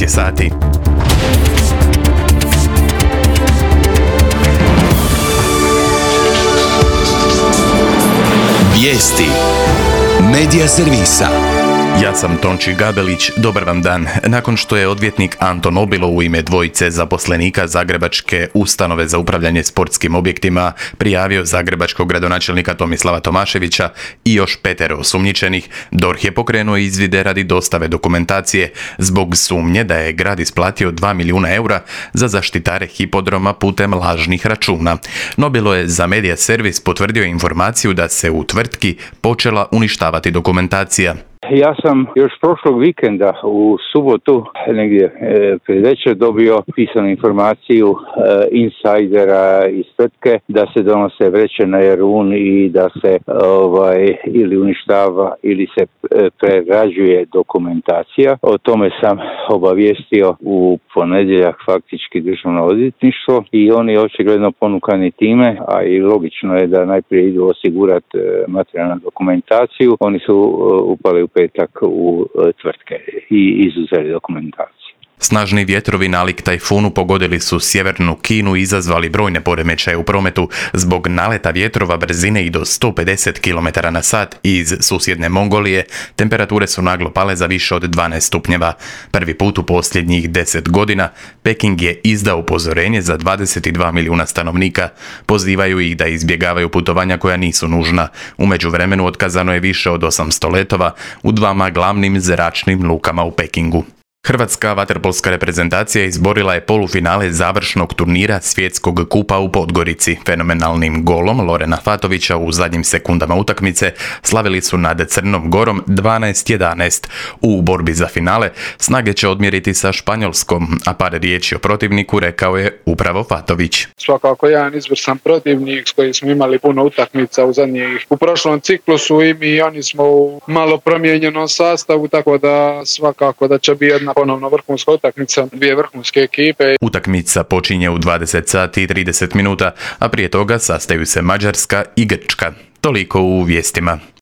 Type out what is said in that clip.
sati. Vijesti Medija servisa. Ja sam Tonči Gabelić, dobar vam dan. Nakon što je odvjetnik Anton Obilo u ime dvojice zaposlenika Zagrebačke ustanove za upravljanje sportskim objektima prijavio zagrebačkog gradonačelnika Tomislava Tomaševića i još 5 osumnjičenih, DORH je pokrenuo izvide radi dostave dokumentacije zbog sumnje da je grad isplatio 2 milijuna eura za zaštitare hipodroma putem lažnih računa. Obilo je za Medija servis potvrdio informaciju da se u tvrtki počela uništavati dokumentacija. Ja sam još prošlog vikenda u subotu negdje predvečer dobio pisanu informaciju insajdera iz tvrtke da se donose vreće na Jarun i da se ili uništava ili se prerađuje dokumentacija. O tome sam obavijestio u ponedjeljak faktički Državno odvjetništvo i oni očigledno ponukani time, a i logično je da najprije idu osigurati materijalnu dokumentaciju. Oni su upali u petak u tvrtke i izuzeli dokumentaciju. Snažni vjetrovi nalik tajfunu pogodili su sjevernu Kinu i izazvali brojne poremećaje u prometu zbog naleta vjetrova brzine i do 150 km/h iz susjedne Mongolije. Temperature su naglo pale za više od 12 stupnjeva. Prvi put u posljednjih 10 godina Peking je izdao upozorenje za 22 milijuna stanovnika. Pozivaju ih da izbjegavaju putovanja koja nisu nužna. U međuvremenu otkazano je više od 800 letova u dvama glavnim zračnim lukama u Pekingu. Hrvatska vaterpolska reprezentacija izborila je polufinale završnog turnira Svjetskog kupa u Podgorici. Fenomenalnim golom Lorena Fatovića u zadnjim sekundama utakmice slavili su nad Crnom Gorom 12-11. U borbi za finale snage će odmjeriti sa Španjolskom, a par riječi o protivniku rekao je upravo Fatović. Svakako jedan izvrstan protivnik s kojim smo imali puno utakmica u prošlom ciklusu i mi oni smo u malo promijenjenom sastavu, tako da svakako da će biti jedna ponovno vrhunska utakmica, dvije vrhunske ekipe. Utakmica počinje u 20 sati i 30 minuta, a prije toga sastaju se Mađarska i Grčka. Toliko u vijestima.